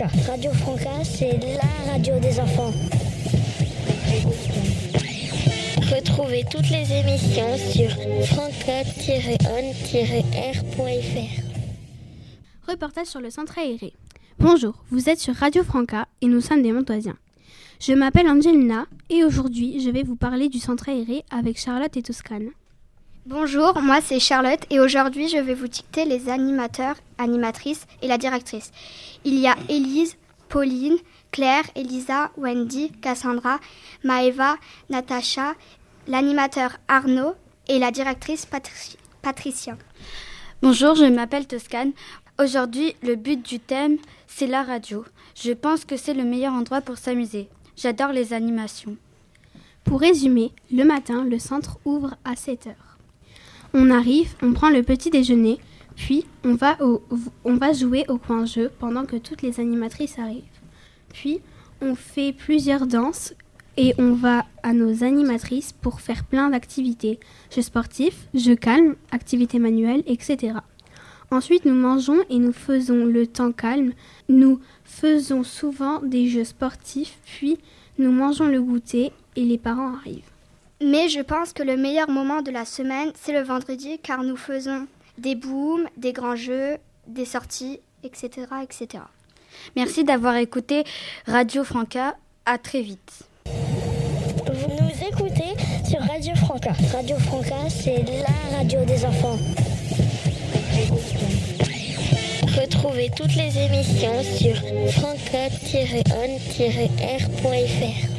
Franca. Radio Franca, c'est la radio des enfants. Retrouvez toutes les émissions sur franca-on-r.fr. Reportage sur le centre aéré. Bonjour, vous êtes sur Radio Franca et nous sommes des Montoisiens. Je m'appelle Angelina et aujourd'hui je vais vous parler du centre aéré avec Charlotte et Toscane. Bonjour, moi c'est Charlotte et aujourd'hui je vais vous dicter les animateurs, animatrices et la directrice. Il y a Élise, Pauline, Claire, Elisa, Wendy, Cassandra, Maëva, Natacha, l'animateur Arnaud et la directrice Patricia. Bonjour, je m'appelle Toscane. Aujourd'hui, le but du thème, c'est la radio. Je pense que c'est le meilleur endroit pour s'amuser. J'adore les animations. Pour résumer, le matin, le centre ouvre à 7h. On arrive, on prend le petit déjeuner, puis on va jouer au coin jeu pendant que toutes les animatrices arrivent. Puis, on fait plusieurs danses et on va à nos animatrices pour faire plein d'activités. Jeux sportifs, jeux calmes, activités manuelles, etc. Ensuite, nous mangeons et nous faisons le temps calme. Nous faisons souvent des jeux sportifs, puis nous mangeons le goûter et les parents arrivent. Mais je pense que le meilleur moment de la semaine, c'est le vendredi, car nous faisons des booms, des grands jeux, des sorties, etc., etc. Merci d'avoir écouté Radio Franca. À très vite. Vous nous écoutez sur Radio Franca. Radio Franca, c'est la radio des enfants. Retrouvez toutes les émissions sur franca-on-r.fr.